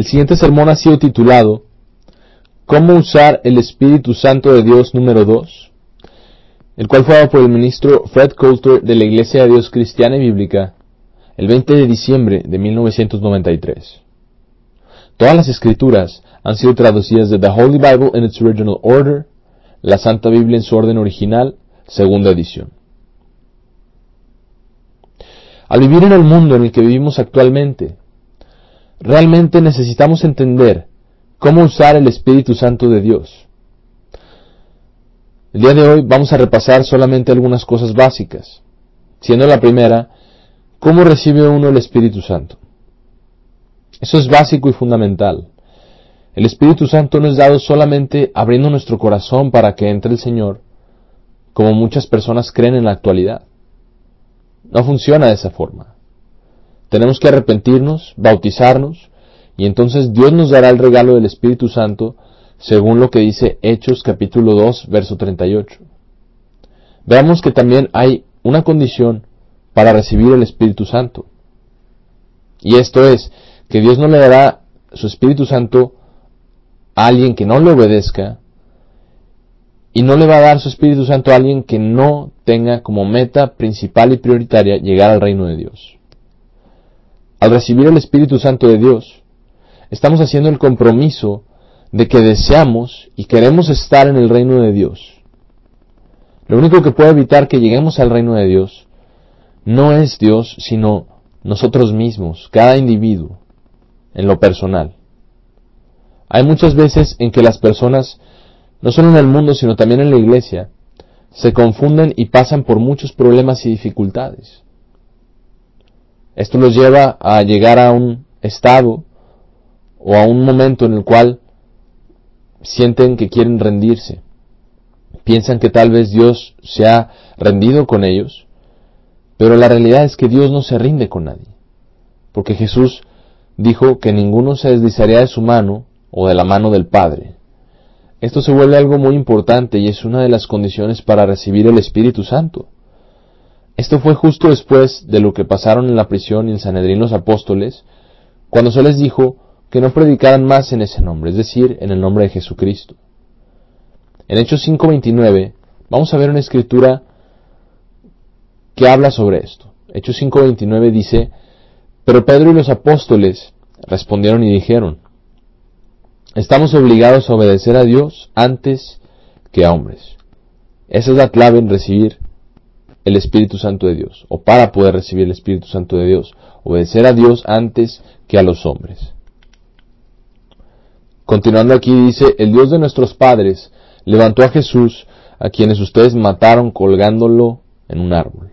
El siguiente sermón ha sido titulado ¿Cómo usar el Espíritu Santo de Dios número 2? El cual fue dado por el ministro Fred Coulter de la Iglesia de Dios Cristiana y Bíblica el 20 de diciembre de 1993. Todas las escrituras han sido traducidas de The Holy Bible in its Original Order, la Santa Biblia en su orden original, segunda edición. Al vivir en el mundo en el que vivimos actualmente, realmente necesitamos entender cómo usar el Espíritu Santo de Dios. El día de hoy vamos a repasar solamente algunas cosas básicas, siendo la primera, ¿cómo recibe uno el Espíritu Santo? Eso es básico y fundamental. El Espíritu Santo no es dado solamente abriendo nuestro corazón para que entre el Señor, como muchas personas creen en la actualidad. No funciona de esa forma. Tenemos que arrepentirnos, bautizarnos, y entonces Dios nos dará el regalo del Espíritu Santo, según lo que dice Hechos capítulo 2, verso 38. Veamos que también hay una condición para recibir el Espíritu Santo. Y esto es, que Dios no le dará su Espíritu Santo a alguien que no le obedezca, y no le va a dar su Espíritu Santo a alguien que no tenga como meta principal y prioritaria llegar al reino de Dios. Al recibir el Espíritu Santo de Dios, estamos haciendo el compromiso de que deseamos y queremos estar en el reino de Dios. Lo único que puede evitar que lleguemos al reino de Dios no es Dios, sino nosotros mismos, cada individuo, en lo personal. Hay muchas veces en que las personas, no solo en el mundo, sino también en la iglesia, se confunden y pasan por muchos problemas y dificultades. Esto los lleva a llegar a un estado o a un momento en el cual sienten que quieren rendirse. Piensan que tal vez Dios se ha rendido con ellos, pero la realidad es que Dios no se rinde con nadie, porque Jesús dijo que ninguno se deslizaría de su mano o de la mano del Padre. Esto se vuelve algo muy importante y es una de las condiciones para recibir el Espíritu Santo. Esto fue justo después de lo que pasaron en la prisión y en Sanedrín los apóstoles, cuando se les dijo que no predicaran más en ese nombre, es decir, en el nombre de Jesucristo. En Hechos 5:29 vamos a ver una escritura que habla sobre esto. Hechos 5:29 dice, pero Pedro y los apóstoles respondieron y dijeron, estamos obligados a obedecer a Dios antes que a hombres. Esa es la clave en recibir el Espíritu Santo de Dios, o para poder recibir el Espíritu Santo de Dios, obedecer a Dios antes que a los hombres. Continuando aquí dice, el Dios de nuestros padres levantó a Jesús, a quienes ustedes mataron colgándolo en un árbol.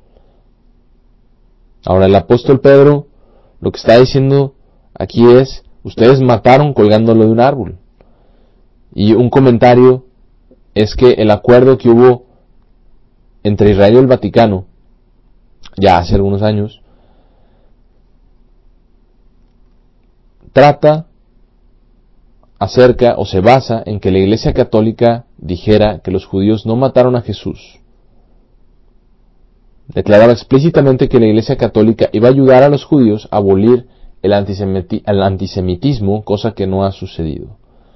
Ahora el apóstol Pedro lo que está diciendo aquí es, ustedes mataron colgándolo de un árbol. Y un comentario es que el acuerdo que hubo entre Israel y el Vaticano, ya hace algunos años, trata acerca o se basa en que la Iglesia Católica dijera que los judíos no mataron a Jesús. Declaraba explícitamente que la Iglesia Católica iba a ayudar a los judíos a abolir el antisemitismo, cosa que no ha sucedido.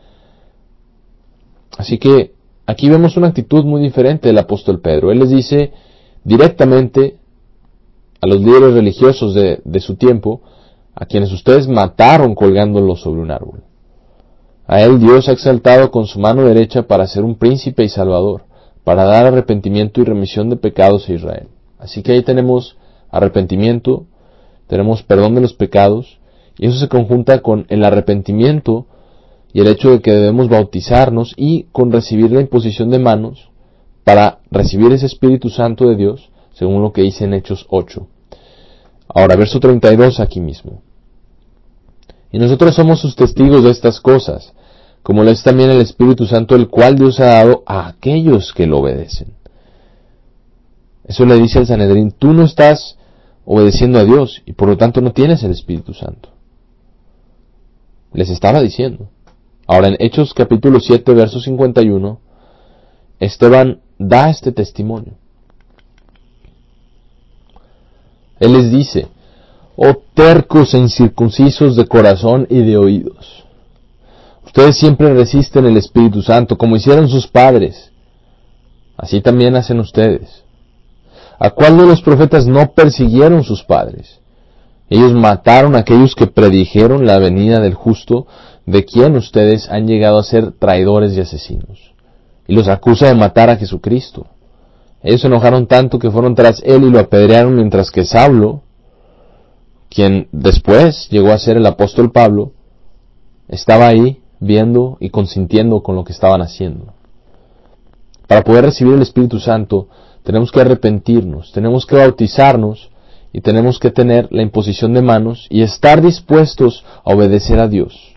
Así que aquí vemos una actitud muy diferente del apóstol Pedro. Él les dice directamente a los líderes religiosos de su tiempo, a quienes ustedes mataron colgándolos sobre un árbol. A él Dios ha exaltado con su mano derecha para ser un príncipe y salvador, para dar arrepentimiento y remisión de pecados a Israel. Así que ahí tenemos arrepentimiento, tenemos perdón de los pecados, y eso se conjunta con el arrepentimiento y el hecho de que debemos bautizarnos y con recibir la imposición de manos para recibir ese Espíritu Santo de Dios, según lo que dice en Hechos 8. Ahora, verso 32 aquí mismo. Y nosotros somos sus testigos de estas cosas, como lo es también el Espíritu Santo, el cual Dios ha dado a aquellos que lo obedecen. Eso le dice al Sanedrín, tú no estás obedeciendo a Dios y por lo tanto no tienes el Espíritu Santo. Les estaba diciendo. Ahora en Hechos capítulo 7, verso 51, Esteban da este testimonio. Él les dice, Oh tercos e incircuncisos de corazón y de oídos. Ustedes siempre resisten el Espíritu Santo, como hicieron sus padres. Así también hacen ustedes. ¿A cuál de los profetas no persiguieron sus padres? Ellos mataron a aquellos que predijeron la venida del justo, de quien ustedes han llegado a ser traidores y asesinos. Y los acusa de matar a Jesucristo. Ellos se enojaron tanto que fueron tras él y lo apedrearon, mientras que Saulo, quien después llegó a ser el apóstol Pablo, estaba ahí viendo y consintiendo con lo que estaban haciendo. Para poder recibir el Espíritu Santo, tenemos que arrepentirnos, tenemos que bautizarnos y tenemos que tener la imposición de manos y estar dispuestos a obedecer a Dios.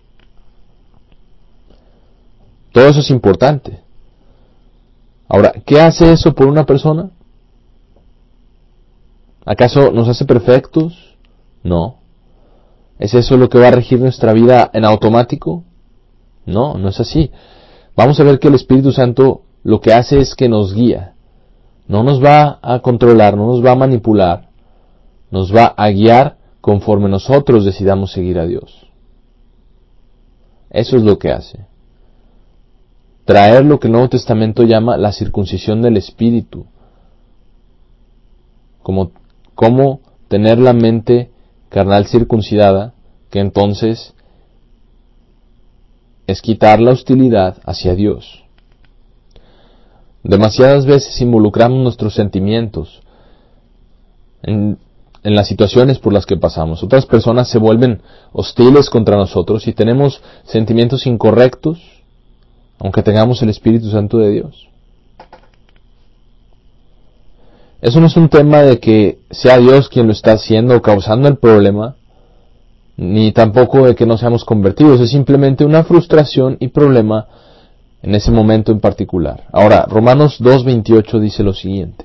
Todo eso es importante. Ahora, ¿qué hace eso por una persona? ¿Acaso nos hace perfectos? No. ¿Es eso lo que va a regir nuestra vida en automático? No, no es así. Vamos a ver que el Espíritu Santo lo que hace es que nos guía. No nos va a controlar, no nos va a manipular. Nos va a guiar conforme nosotros decidamos seguir a Dios. Eso es lo que hace. Traer lo que el Nuevo Testamento llama la circuncisión del Espíritu. Como tener la mente carnal circuncidada, que entonces es quitar la hostilidad hacia Dios. Demasiadas veces involucramos nuestros sentimientos en las situaciones por las que pasamos. Otras personas se vuelven hostiles contra nosotros y tenemos sentimientos incorrectos, aunque tengamos el Espíritu Santo de Dios. Eso no es un tema de que sea Dios quien lo está haciendo o causando el problema, ni tampoco de que no seamos convertidos. Es simplemente una frustración y problema en ese momento en particular. Ahora, Romanos 2:28 dice lo siguiente.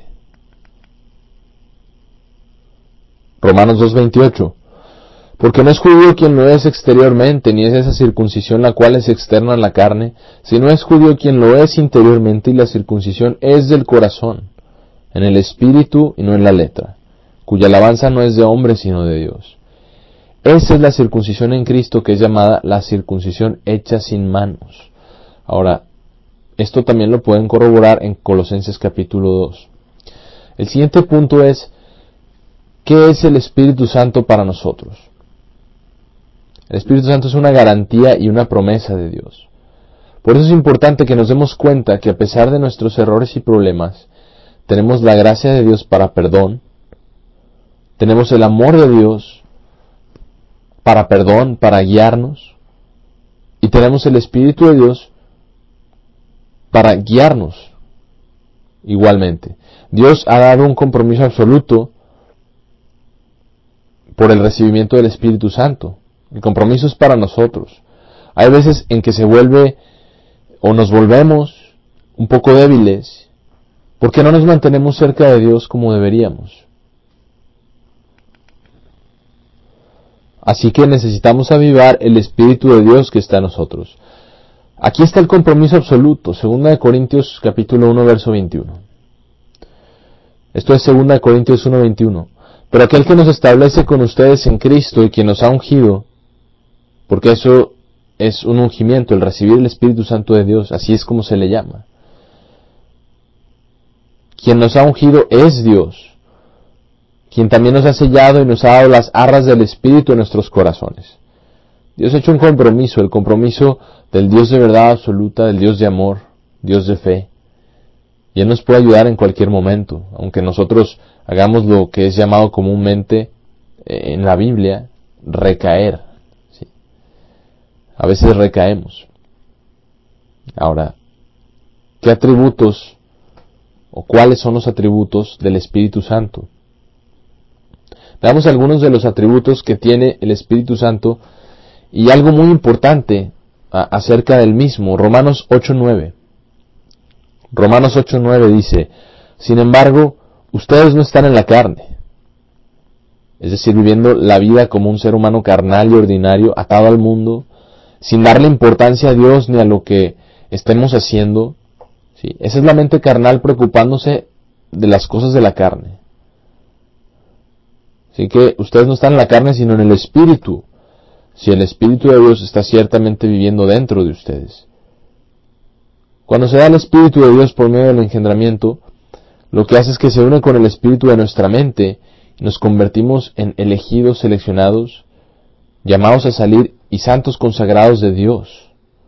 Romanos 2:28. Porque no es judío quien lo es exteriormente, ni es esa circuncisión la cual es externa a la carne, sino es judío quien lo es interiormente, y la circuncisión es del corazón, en el espíritu y no en la letra, cuya alabanza no es de hombre sino de Dios. Esa es la circuncisión en Cristo, que es llamada la circuncisión hecha sin manos. Ahora, esto también lo pueden corroborar en Colosenses capítulo 2. El siguiente punto es, ¿qué es el Espíritu Santo para nosotros? El Espíritu Santo es una garantía y una promesa de Dios. Por eso es importante que nos demos cuenta que a pesar de nuestros errores y problemas, tenemos la gracia de Dios para perdón, tenemos el amor de Dios para perdón, para guiarnos, y tenemos el Espíritu de Dios para guiarnos igualmente. Dios ha dado un compromiso absoluto por el recibimiento del Espíritu Santo. El compromiso es para nosotros. Hay veces en que se vuelve o nos volvemos un poco débiles porque no nos mantenemos cerca de Dios como deberíamos. Así que necesitamos avivar el Espíritu de Dios que está en nosotros. Aquí está el compromiso absoluto, 2 Corintios capítulo 1, verso 21. Esto es 2 Corintios 1, 21. Pero aquel que nos establece con ustedes en Cristo y quien nos ha ungido, porque eso es un ungimiento, el recibir el Espíritu Santo de Dios, así es como se le llama. Quien nos ha ungido es Dios, quien también nos ha sellado y nos ha dado las arras del Espíritu en nuestros corazones. Dios ha hecho un compromiso, el compromiso del Dios de verdad absoluta, del Dios de amor, Dios de fe. Y Él nos puede ayudar en cualquier momento, aunque nosotros hagamos lo que es llamado comúnmente en la Biblia, recaer. ¿Sí? A veces recaemos. Ahora, ¿qué atributos o cuáles son los atributos del Espíritu Santo? Veamos algunos de los atributos que tiene el Espíritu Santo y algo muy importante acerca del mismo. Romanos 8:9. Romanos 8:9 dice, sin embargo, ustedes no están en la carne, es decir, viviendo la vida como un ser humano carnal y ordinario, atado al mundo, sin darle importancia a Dios ni a lo que estemos haciendo. ¿Sí? Esa es la mente carnal preocupándose de las cosas de la carne. Así que ustedes no están en la carne, sino en el Espíritu. Si el Espíritu de Dios está ciertamente viviendo dentro de ustedes. Cuando se da el Espíritu de Dios por medio del engendramiento, lo que hace es que se une con el Espíritu de nuestra mente y nos convertimos en elegidos, seleccionados, llamados a salir y santos consagrados de Dios.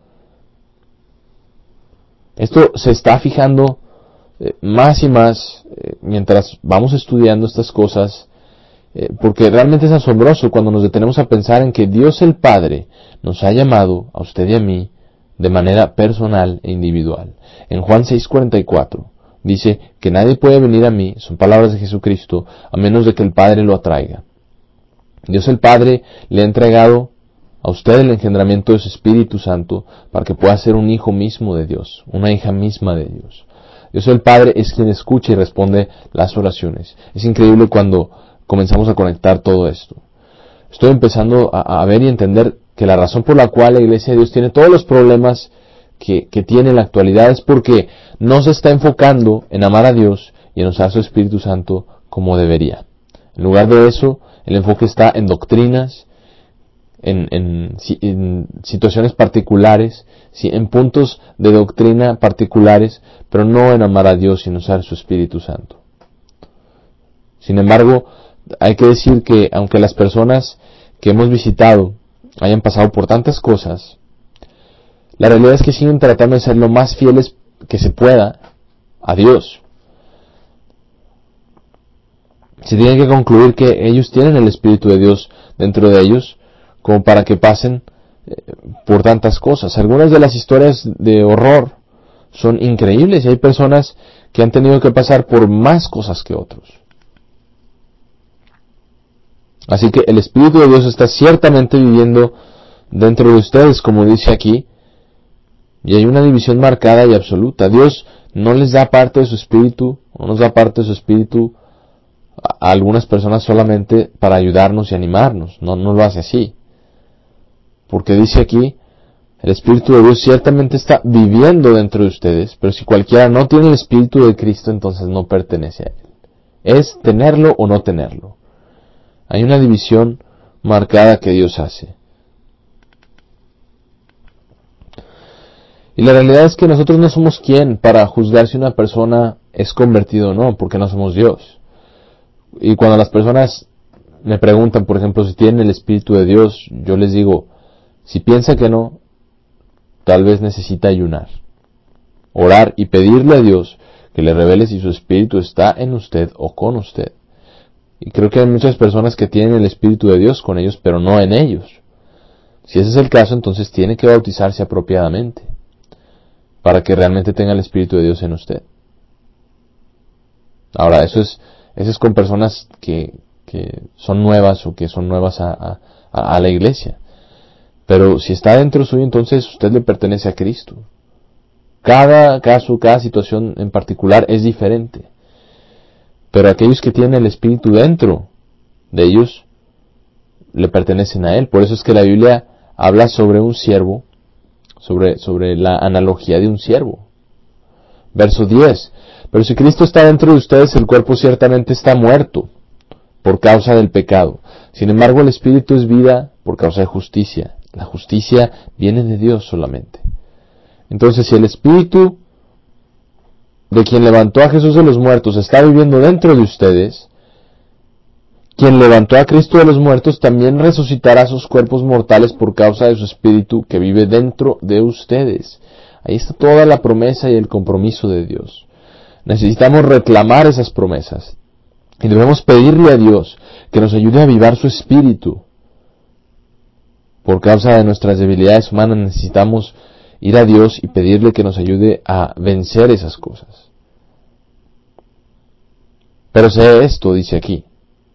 Esto se está fijando más y más mientras vamos estudiando estas cosas, porque realmente es asombroso cuando nos detenemos a pensar en que Dios el Padre nos ha llamado, a usted y a mí, de manera personal e individual. En Juan 6:44 dice que nadie puede venir a mí, son palabras de Jesucristo, a menos de que el Padre lo atraiga. Dios el Padre le ha entregado a usted el engendramiento de su Espíritu Santo para que pueda ser un hijo mismo de Dios, una hija misma de Dios. Dios el Padre es quien escucha y responde las oraciones. Es increíble cuando comenzamos a conectar todo esto. Estoy empezando a ver y entender que la razón por la cual la Iglesia de Dios tiene todos los problemas que tiene en la actualidad es porque no se está enfocando en amar a Dios y en usar su Espíritu Santo como debería. En lugar de eso, el enfoque está en doctrinas, en situaciones particulares, en puntos de doctrina particulares, pero no en amar a Dios y en usar su Espíritu Santo. Sin embargo, hay que decir que aunque las personas que hemos visitado hayan pasado por tantas cosas, la realidad es que siguen tratando de ser lo más fieles que se pueda a Dios. Se tiene que concluir que ellos tienen el Espíritu de Dios dentro de ellos como para que pasen por tantas cosas. Algunas de las historias de horror son increíbles y hay personas que han tenido que pasar por más cosas que otros. Así que el Espíritu de Dios está ciertamente viviendo dentro de ustedes, como dice aquí, y hay una división marcada y absoluta. Dios no les da parte de su Espíritu, no nos da parte de su Espíritu a algunas personas solamente para ayudarnos y animarnos. No lo hace así. Porque dice aquí, el Espíritu de Dios ciertamente está viviendo dentro de ustedes, pero si cualquiera no tiene el Espíritu de Cristo, entonces no pertenece a Él. Es tenerlo o no tenerlo. Hay una división marcada que Dios hace. Y la realidad es que nosotros no somos quien para juzgar si una persona es convertida o no, porque no somos Dios. Y cuando las personas me preguntan, por ejemplo, si tienen el Espíritu de Dios, yo les digo, si piensa que no, tal vez necesita ayunar, orar y pedirle a Dios que le revele si su Espíritu está en usted o con usted. Y creo que hay muchas personas que tienen el Espíritu de Dios con ellos, pero no en ellos. Si ese es el caso, entonces tiene que bautizarse apropiadamente, para que realmente tenga el Espíritu de Dios en usted. Ahora, eso es con personas que son nuevas o que son nuevas a la iglesia. Pero si está dentro suyo, entonces usted le pertenece a Cristo. Cada caso, cada situación en particular es diferente. Pero aquellos que tienen el Espíritu dentro de ellos, le pertenecen a Él. Por eso es que la Biblia habla sobre un siervo, sobre la analogía de un siervo. Verso 10. Pero si Cristo está dentro de ustedes, el cuerpo ciertamente está muerto por causa del pecado. Sin embargo, el Espíritu es vida por causa de justicia. La justicia viene de Dios solamente. Entonces, si el Espíritu de quien levantó a Jesús de los muertos está viviendo dentro de ustedes, quien levantó a Cristo de los muertos también resucitará sus cuerpos mortales por causa de su Espíritu que vive dentro de ustedes. Ahí está toda la promesa y el compromiso de Dios. Necesitamos reclamar esas promesas y debemos pedirle a Dios que nos ayude a avivar su Espíritu. Por causa de nuestras debilidades humanas necesitamos ir a Dios y pedirle que nos ayude a vencer esas cosas. Pero sé esto, dice aquí,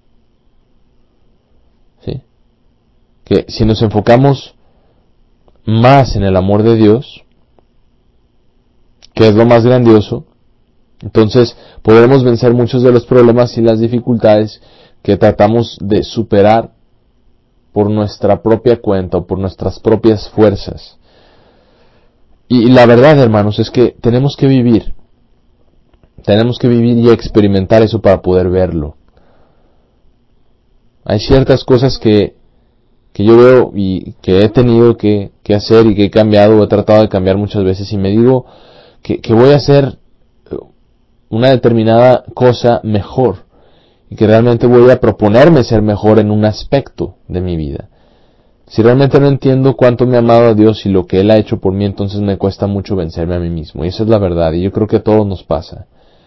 ¿sí? Que si nos enfocamos más en el amor de Dios, que es lo más grandioso, entonces podremos vencer muchos de los problemas y las dificultades que tratamos de superar por nuestra propia cuenta o por nuestras propias fuerzas. Y la verdad, hermanos, es que tenemos que vivir y experimentar eso para poder verlo. Hay ciertas cosas que yo veo y que he tenido que hacer y que he cambiado o he tratado de cambiar muchas veces, y me digo que voy a hacer una determinada cosa mejor y que realmente voy a proponerme ser mejor en un aspecto de mi vida. Si realmente no entiendo cuánto me ha amado a Dios y lo que Él ha hecho por mí, entonces me cuesta mucho vencerme a mí mismo. Y esa es la verdad, y yo creo que a todos nos pasa.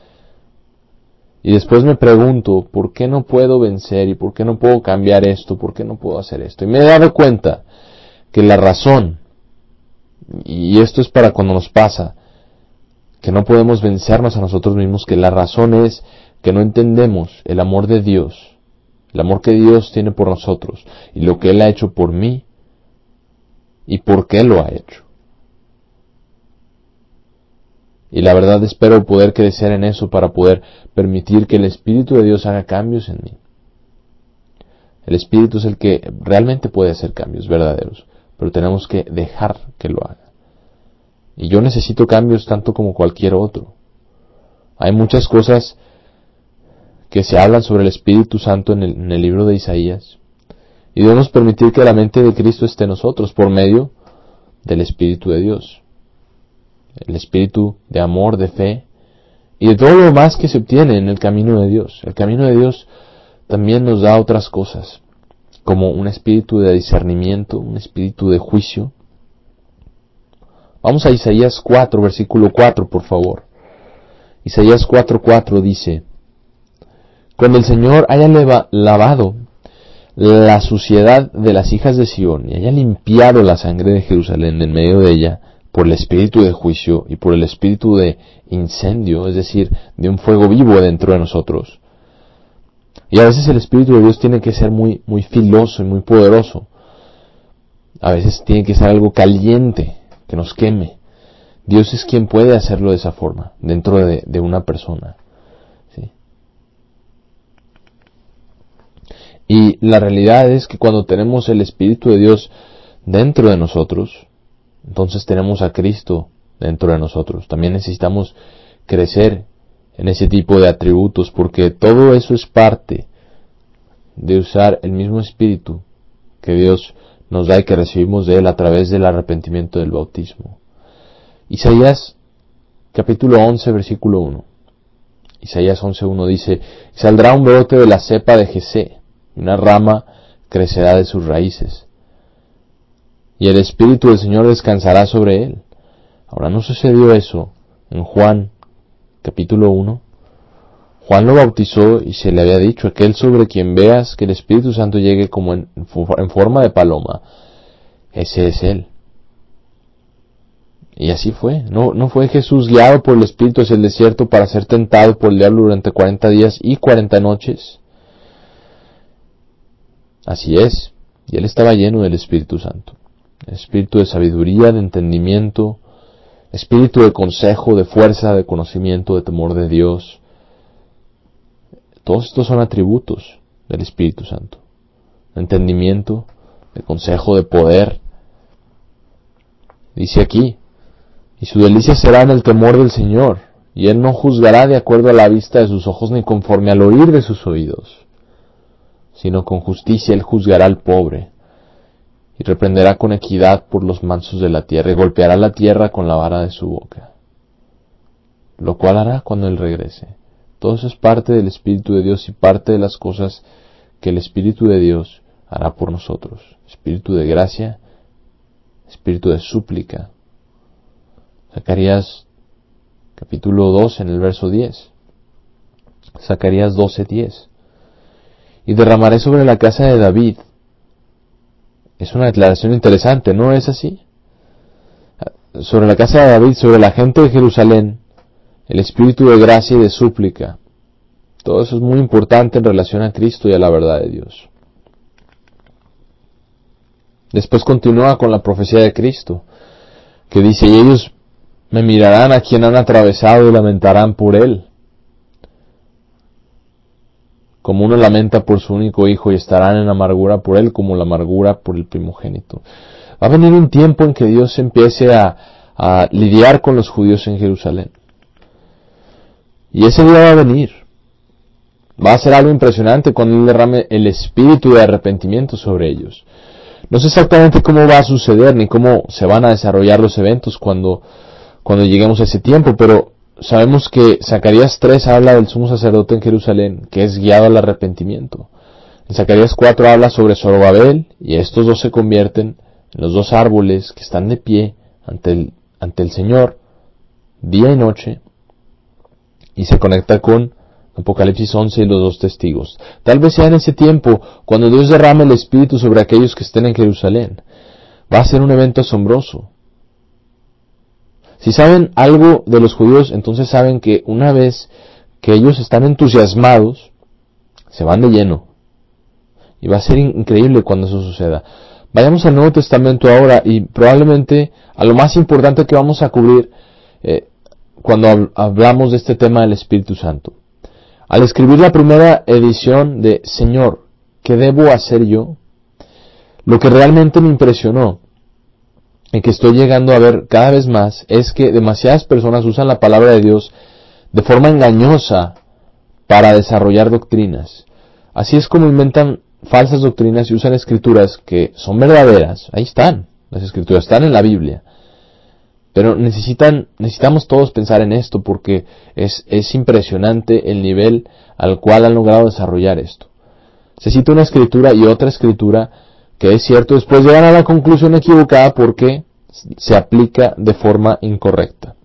Y después me pregunto, ¿por qué no puedo vencer? ¿Y por qué no puedo cambiar esto? ¿Por qué no puedo hacer esto? Y me he dado cuenta que la razón, y esto es para cuando nos pasa, que no podemos vencernos a nosotros mismos, que la razón es que no entendemos el amor de Dios, el amor que Dios tiene por nosotros, y lo que Él ha hecho por mí, y por qué lo ha hecho. Y la verdad espero poder crecer en eso para poder permitir que el Espíritu de Dios haga cambios en mí. El Espíritu es el que realmente puede hacer cambios verdaderos, pero tenemos que dejar que lo haga. Y yo necesito cambios tanto como cualquier otro. Hay muchas cosas que se hablan sobre el Espíritu Santo en el libro de Isaías, y debemos permitir que la mente de Cristo esté en nosotros por medio del Espíritu de Dios. El espíritu de amor, de fe, y de todo lo más que se obtiene en el camino de Dios. El camino de Dios también nos da otras cosas, como un espíritu de discernimiento, un espíritu de juicio. Vamos a Isaías 4, versículo 4, por favor. Isaías 4:4 dice: Cuando el Señor haya lavado la suciedad de las hijas de Sión y haya limpiado la sangre de Jerusalén de en medio de ella, por el espíritu de juicio y por el espíritu de incendio, es decir, de un fuego vivo dentro de nosotros. Y a veces el Espíritu de Dios tiene que ser muy filoso y muy poderoso. A veces tiene que ser algo caliente, que nos queme. Dios es quien puede hacerlo de esa forma, dentro de una persona. ¿Sí? Y la realidad es que cuando tenemos el Espíritu de Dios dentro de nosotros, entonces tenemos a Cristo dentro de nosotros. También necesitamos crecer en ese tipo de atributos, porque todo eso es parte de usar el mismo Espíritu que Dios nos da y que recibimos de Él a través del arrepentimiento del bautismo. Isaías capítulo 11, versículo 1. Isaías 11:1 dice: Saldrá un brote de la cepa de Jesé, y una rama crecerá de sus raíces, y el Espíritu del Señor descansará sobre él. Ahora, ¿no sucedió eso en Juan capítulo 1? Juan lo bautizó y se le había dicho: aquel sobre quien veas que el Espíritu Santo llegue como en forma de paloma, ese es él. Y así fue. No fue Jesús guiado por el Espíritu hacia el desierto para ser tentado por el diablo durante 40 días y 40 noches. Así es. Y él estaba lleno del Espíritu Santo. Espíritu de sabiduría, de entendimiento, espíritu de consejo, de fuerza, de conocimiento, de temor de Dios. Todos estos son atributos del Espíritu Santo. De entendimiento, de consejo, de poder. Dice aquí: y su delicia será en el temor del Señor, y él no juzgará de acuerdo a la vista de sus ojos ni conforme al oír de sus oídos, sino con justicia él juzgará al pobre, y reprenderá con equidad por los mansos de la tierra, y golpeará la tierra con la vara de su boca. Lo cual hará cuando él regrese. Todo eso es parte del Espíritu de Dios y parte de las cosas que el Espíritu de Dios hará por nosotros. Espíritu de gracia, espíritu de súplica. Zacarías capítulo 2 en el verso 10. Zacarías 12:10. Y derramaré sobre la casa de David. Es una declaración interesante, ¿no es así? Sobre la casa de David, sobre la gente de Jerusalén, el espíritu de gracia y de súplica. Todo eso es muy importante en relación a Cristo y a la verdad de Dios. Después continúa con la profecía de Cristo, que dice: y ellos me mirarán a quien han atravesado y lamentarán por él, como uno lamenta por su único hijo, y estarán en amargura por él como la amargura por el primogénito. Va a venir un tiempo en que Dios empiece a lidiar con los judíos en Jerusalén. Y ese día va a venir. Va a ser algo impresionante cuando Él derrame el espíritu de arrepentimiento sobre ellos. No sé exactamente cómo va a suceder ni cómo se van a desarrollar los eventos cuando lleguemos a ese tiempo, pero sabemos que Zacarías 3 habla del sumo sacerdote en Jerusalén, que es guiado al arrepentimiento. En Zacarías 4 habla sobre Zorobabel, y estos dos se convierten en los dos árboles que están de pie ante el Señor, día y noche, y se conecta con Apocalipsis 11 y los dos testigos. Tal vez sea en ese tiempo cuando Dios derrame el Espíritu sobre aquellos que estén en Jerusalén. Va a ser un evento asombroso. Si saben algo de los judíos, entonces saben que una vez que ellos están entusiasmados, se van de lleno. Y va a ser increíble cuando eso suceda. Vayamos al Nuevo Testamento ahora y probablemente a lo más importante que vamos a cubrir cuando hablamos de este tema del Espíritu Santo. Al escribir la primera edición de Señor, ¿qué debo hacer yo? Lo que realmente me impresionó y que estoy llegando a ver cada vez más es que demasiadas personas usan la palabra de Dios de forma engañosa para desarrollar doctrinas. Así es como inventan falsas doctrinas y usan escrituras que son verdaderas. Ahí están, las escrituras están en la Biblia. Pero necesitamos todos pensar en esto porque es impresionante el nivel al cual han logrado desarrollar esto. Se cita una escritura y otra escritura que es cierto, después llegan a la conclusión equivocada porque se aplica de forma incorrecta.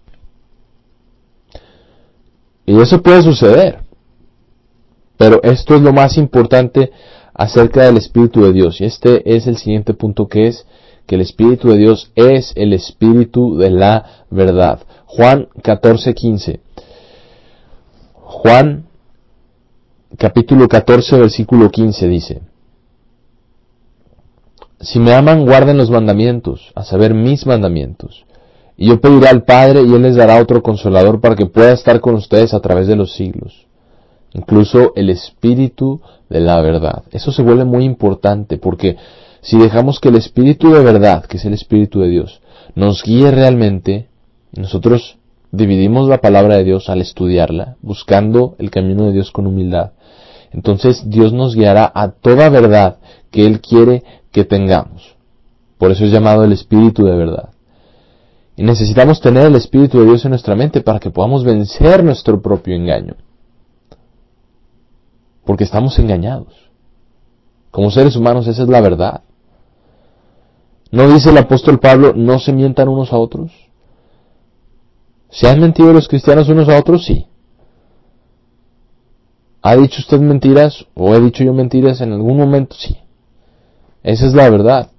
Y eso puede suceder. Pero esto es lo más importante acerca del Espíritu de Dios. Y este es el siguiente punto, que es que el Espíritu de Dios es el Espíritu de la verdad. Juan 14:15. Juan capítulo 14 versículo 15 dice: Si me aman, guarden los mandamientos, a saber, mis mandamientos. Y yo pediré al Padre y Él les dará otro consolador para que pueda estar con ustedes a través de los siglos. Incluso el Espíritu de la verdad. Eso se vuelve muy importante porque si dejamos que el Espíritu de verdad, que es el Espíritu de Dios, nos guíe realmente, nosotros dividimos la palabra de Dios al estudiarla, buscando el camino de Dios con humildad. Entonces Dios nos guiará a toda verdad que Él quiere que tengamos. Por eso es llamado el Espíritu de verdad. Y necesitamos tener el Espíritu de Dios en nuestra mente para que podamos vencer nuestro propio engaño. Porque estamos engañados. Como seres humanos, esa es la verdad. ¿No dice el apóstol Pablo, no se mientan unos a otros? ¿Se han mentido los cristianos unos a otros? Sí. ¿Ha dicho usted mentiras o he dicho yo mentiras en algún momento? Sí. Esa es la verdad.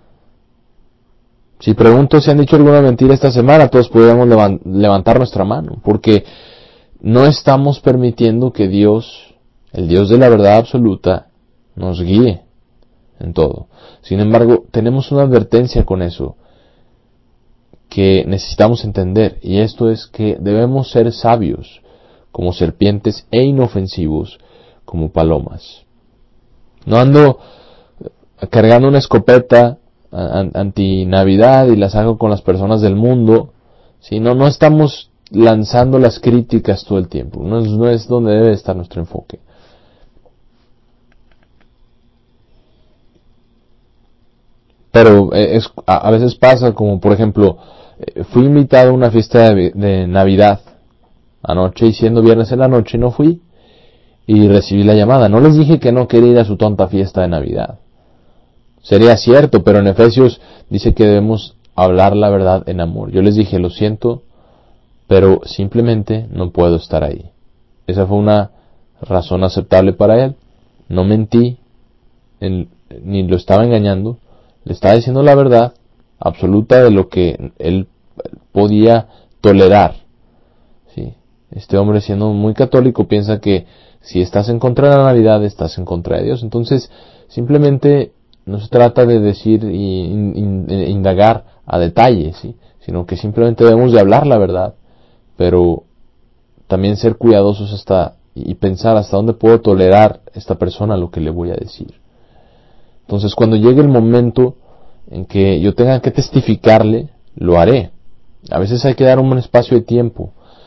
Si pregunto si han dicho alguna mentira esta semana, todos podríamos levantar nuestra mano, porque no estamos permitiendo que Dios, el Dios de la verdad absoluta, nos guíe en todo. Sin embargo, tenemos una advertencia con eso que necesitamos entender, y esto es que debemos ser sabios como serpientes e inofensivos como palomas. No ando cargando una escopeta anti-Navidad y las hago con las personas del mundo, sino no estamos lanzando las críticas todo el tiempo. No es donde debe estar nuestro enfoque. Pero a veces pasa, como por ejemplo, fui invitado a una fiesta de Navidad anoche, y siendo viernes en la noche no fui, y recibí la llamada. No les dije que no quería ir a su tonta fiesta de Navidad. Sería cierto, pero en Efesios dice que debemos hablar la verdad en amor. Yo les dije, lo siento, pero simplemente no puedo estar ahí. Esa fue una razón aceptable para él. No mentí, ni lo estaba engañando. Le estaba diciendo la verdad absoluta de lo que él podía tolerar. ¿Sí? Este hombre, siendo muy católico, piensa que si estás en contra de la Navidad, estás en contra de Dios. Entonces, simplemente no se trata de decir y indagar a detalle, ¿sí? Sino que simplemente debemos de hablar la verdad, pero también ser cuidadosos y pensar hasta dónde puedo tolerar esta persona lo que le voy a decir. Entonces, cuando llegue el momento en que yo tenga que testificarle, lo haré. A veces hay que dar un espacio de tiempo,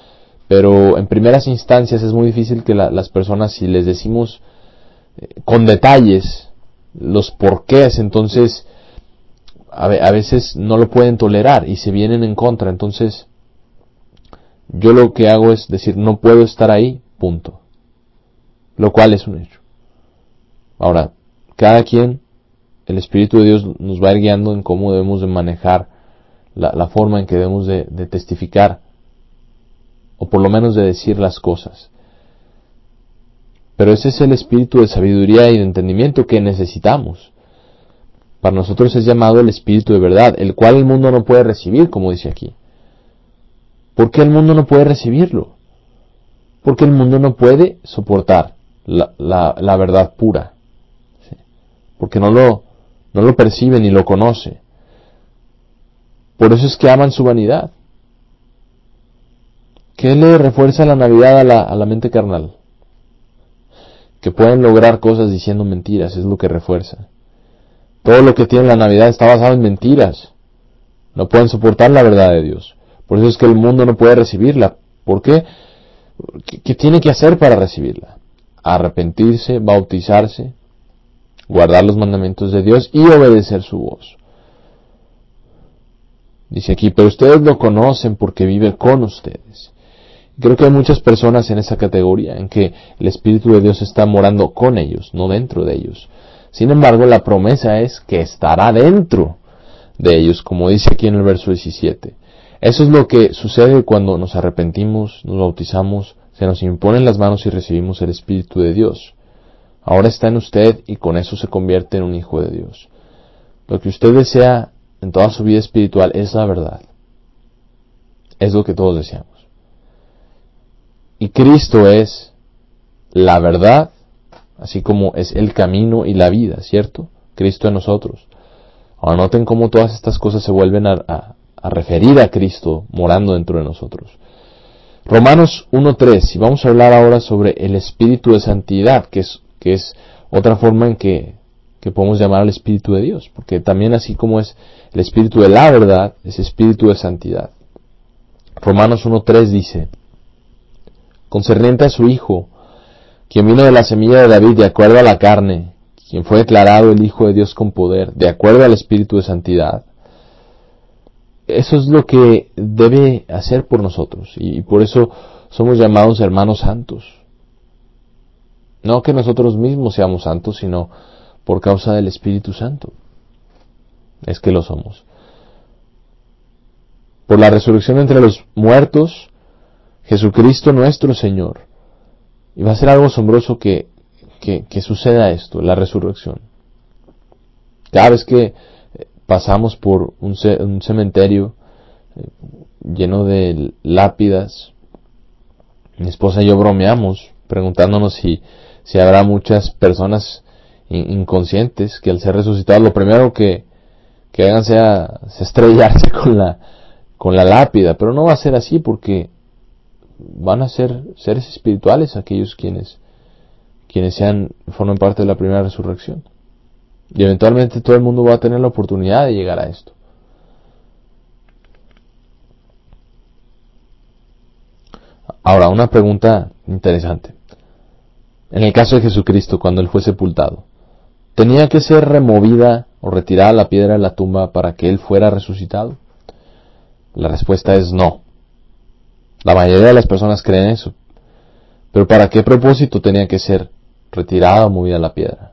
pero en primeras instancias es muy difícil que las personas, si les decimos con detalles los porqués, entonces a veces no lo pueden tolerar y se vienen en contra. Entonces yo lo que hago es decir, no puedo estar ahí, punto, lo cual es un hecho. Ahora, cada quien, el Espíritu de Dios nos va a ir guiando en cómo debemos de manejar la forma en que debemos de testificar, o por lo menos de decir las cosas. Pero ese es el espíritu de sabiduría y de entendimiento que necesitamos. Para nosotros es llamado el espíritu de verdad, el cual el mundo no puede recibir, como dice aquí. ¿Por qué el mundo no puede recibirlo? Porque el mundo no puede soportar la verdad pura. ¿Sí? Porque no lo percibe ni lo conoce. Por eso es que aman su vanidad. ¿Qué le refuerza la Navidad a la mente carnal? Que pueden lograr cosas diciendo mentiras, es lo que refuerza. Todo lo que tiene la Navidad está basado en mentiras. No pueden soportar la verdad de Dios. Por eso es que el mundo no puede recibirla. ¿Por qué? ¿Qué tiene que hacer para recibirla? Arrepentirse, bautizarse, guardar los mandamientos de Dios y obedecer su voz. Dice aquí, pero ustedes lo conocen porque vive con ustedes. Creo que hay muchas personas en esa categoría, en que el Espíritu de Dios está morando con ellos, no dentro de ellos. Sin embargo, la promesa es que estará dentro de ellos, como dice aquí en el verso 17. Eso es lo que sucede cuando nos arrepentimos, nos bautizamos, se nos imponen las manos y recibimos el Espíritu de Dios. Ahora está en usted y con eso se convierte en un hijo de Dios. Lo que usted desea en toda su vida espiritual es la verdad. Es lo que todos deseamos. Y Cristo es la verdad, así como es el camino y la vida, ¿cierto? Cristo en nosotros. Ahora noten cómo todas estas cosas se vuelven a referir a Cristo morando dentro de nosotros. Romanos 1.3, y vamos a hablar ahora sobre el Espíritu de Santidad, que es otra forma en que podemos llamar al Espíritu de Dios, porque también así como es el Espíritu de la verdad, es Espíritu de Santidad. Romanos 1.3 dice, concerniente a su Hijo, quien vino de la semilla de David de acuerdo a la carne, quien fue declarado el Hijo de Dios con poder, de acuerdo al Espíritu de Santidad. Eso es lo que debe hacer por nosotros, y por eso somos llamados hermanos santos. No que nosotros mismos seamos santos, sino por causa del Espíritu Santo. Es que lo somos. Por la resurrección entre los muertos, Jesucristo nuestro Señor. Y va a ser algo asombroso que suceda esto, la resurrección. Cada vez que pasamos por un cementerio lleno de lápidas, mi esposa y yo bromeamos, preguntándonos si habrá muchas personas inconscientes que al ser resucitados lo primero que hagan sea estrellarse con la lápida, pero no va a ser así porque van a ser seres espirituales aquellos quienes formen parte de la primera resurrección. Y eventualmente todo el mundo va a tener la oportunidad de llegar a esto. Ahora, una pregunta interesante. En el caso de Jesucristo, cuando Él fue sepultado, ¿tenía que ser removida o retirada la piedra de la tumba para que Él fuera resucitado? La respuesta es no. La mayoría de las personas creen eso. Pero ¿para qué propósito tenía que ser retirada o movida la piedra?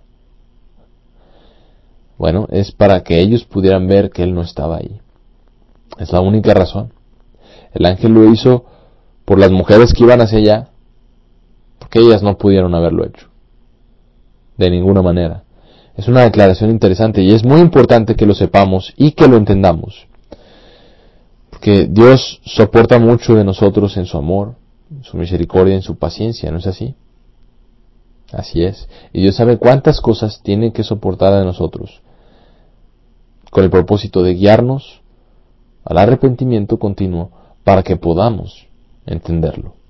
Bueno, es para que ellos pudieran ver que Él no estaba ahí. Es la única razón. El ángel lo hizo por las mujeres que iban hacia allá, porque ellas no pudieron haberlo hecho. De ninguna manera. Es una declaración interesante y es muy importante que lo sepamos y que lo entendamos. Porque Dios soporta mucho de nosotros en su amor, en su misericordia, en su paciencia, ¿no es así? Así es. Y Dios sabe cuántas cosas tiene que soportar de nosotros, con el propósito de guiarnos al arrepentimiento continuo para que podamos entenderlo.